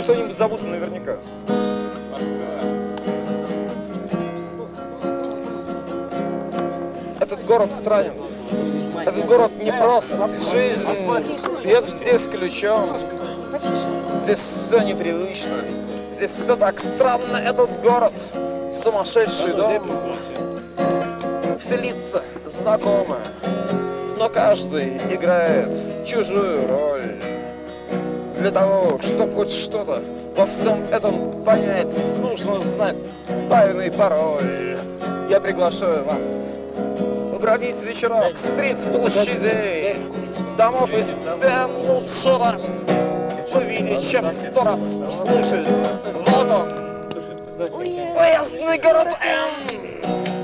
что-нибудь забуду наверняка. Этот город странен. Этот город непрост. Жизнь бьет здесь ключом. Здесь все непривычно. Здесь все так странно. Этот город сумасшедший дом. Все лица знакомы, но каждый играет чужую роль. Для того, чтобы хоть что-то во всем этом понять, нужно знать тайный пароль. Я приглашаю вас бродить вечерок средь площадей, домов и стен лучше раз увидеть, чем 100 раз услышать. Вот он, уездный город Н.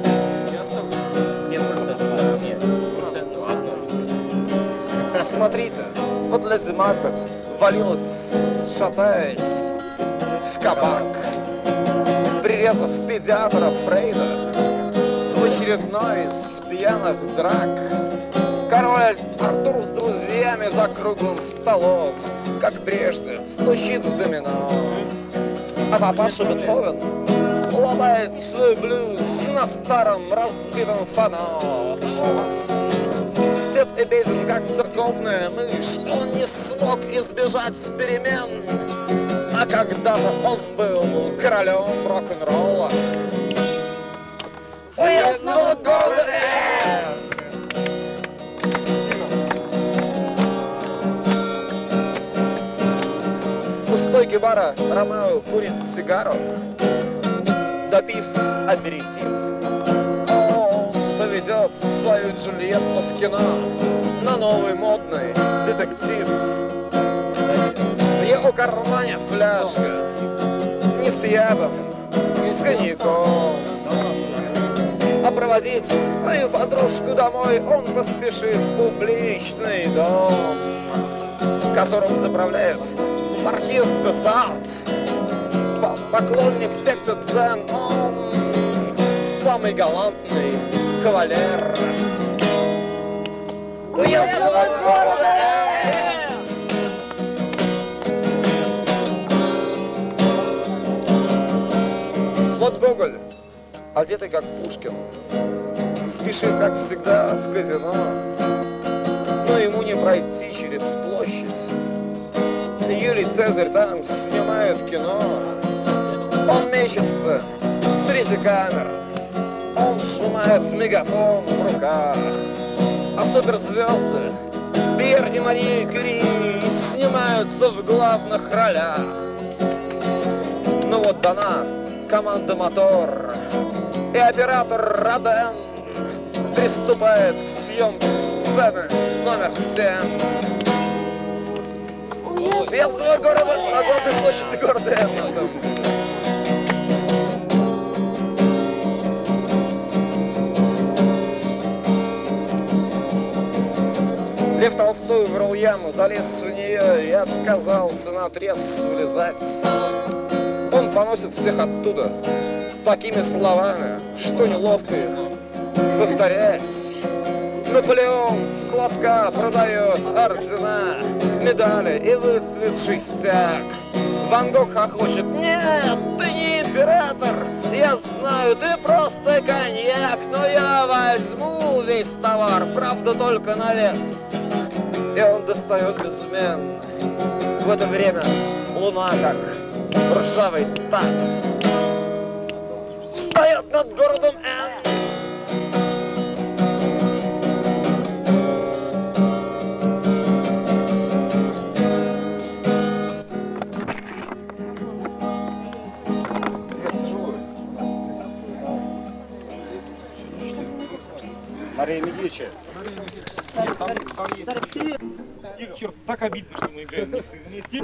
Смотрите, вот леди Макбет валилась, шатаясь, в кабак, прирезав педиатра Фрейда в очередной из пьяных драк. Король Артур с друзьями за круглым столом, как прежде, стучит в домино. А папаша Бетховен ломает свой блюз на старом разбитом фано. Сед и беден, как церковная мышь, он не смог избежать перемен. А когда-то он был королем рок-н-ролла уездного города Н. У стойки бара Ромео курит сигару, допив аперитив. Он поведет свою Джульетту в кино на новый модный детектив. В его кармане фляжка не с ядом, с коньяком. А проводив свою подружку домой, он поспешит в публичный дом, которым заправляет маркиз де Сад. Поклонник секты Дзен, он самый галантный кавалер уездного города Н. Вот Гоголь, одетый как Пушкин, спешит, как всегда, в казино, но ему не пройти через площадь. Юлий Цезарь там снимает кино. Он мечется среди камер, он сжимает мегафон в руках. А суперзвезды Пьер и Мария Кюри снимаются в главных ролях. Ну вот дана команда «Мотор», и оператор Роден приступает к съемке сцены номер 7. Уездного города, на главной площади города Н, на самом деле. Лев Толстой вырыл яму, залез в нее и отказался наотрез влезать. Он поносит всех оттуда такими словами, что неловко их повторять. Наполеон сладко продает ордена, медали и выцветший стяг. Ван Гог хохочет: нет, ты не император, я знаю, ты просто коньяк, но я возьму весь товар, правда только на вес. И он достает безмен. В это время луна, как ржавый таз, встает над городом Н. Мария Медичи. Черт, так обидно, что мы играем не с